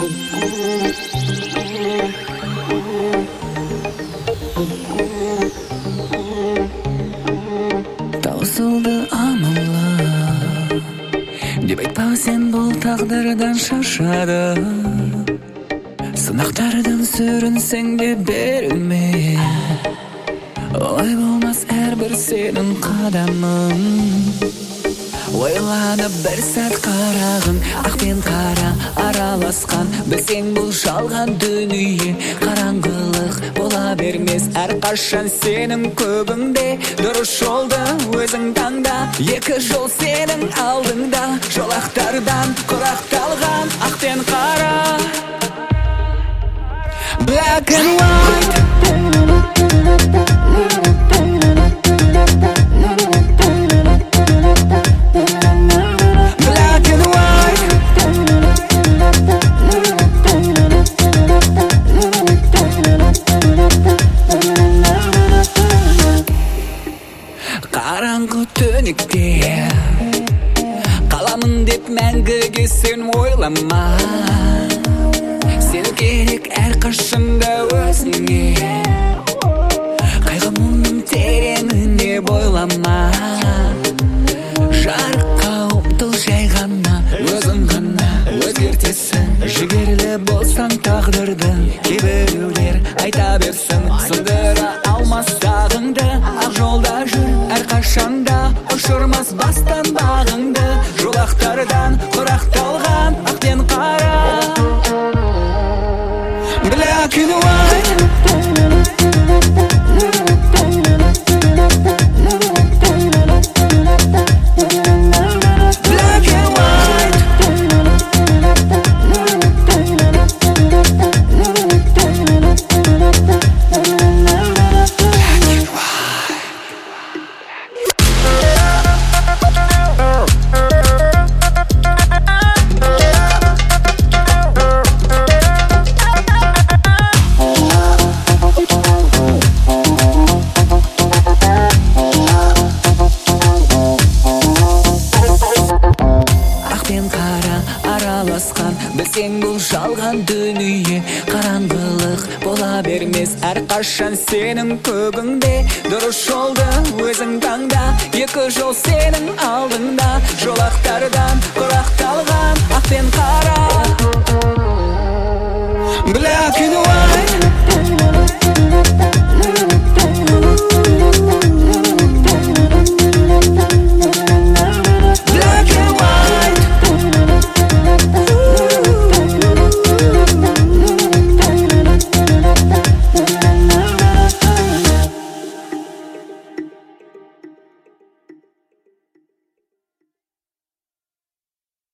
Таусылды амалы деп айтпа, сен бұл тағдырдан шаршады. Сынақтардың сүрінсең де берілме, олай болмас әрбір сенің қадамың. Ойланып бір сәт қарағын, ақ пен қара араласқан. Білсең бұл жалған дүние, қараңғылық бола бермес әрқашан сенің көбіңде. Дұрыс жолды өзің таңда, екі жол сенің алдыңда. Жолақтардан құрақталған ақ пен қара, black and white. Қараңғы түнекте қаламын деп мәңгіге сен ойлама. Сен керек әрқашанда өзіңе, қайғы мұңның тереңіне бойлама. Жарыққа ұмтыл жай ғана, өзің ғана өзгертесің. Жігерлі болсаң тағдырдың, кейбіреулер айта берсін. Сындыра алмас сағыңды, ақ жолда жүр әрқашанда. Ұшырмас бастан бағыңды, жолақтардан құрақталған ақ пен қара, black and white. Білсең бұл жалған дүние, қараңғылық бола бермес әрқашан сенің көгіңде. Дұрыс жолды өзің таңда, екі жол сенің алдыңда. Жолақтардан құрақталған ақ пен қара, black and white.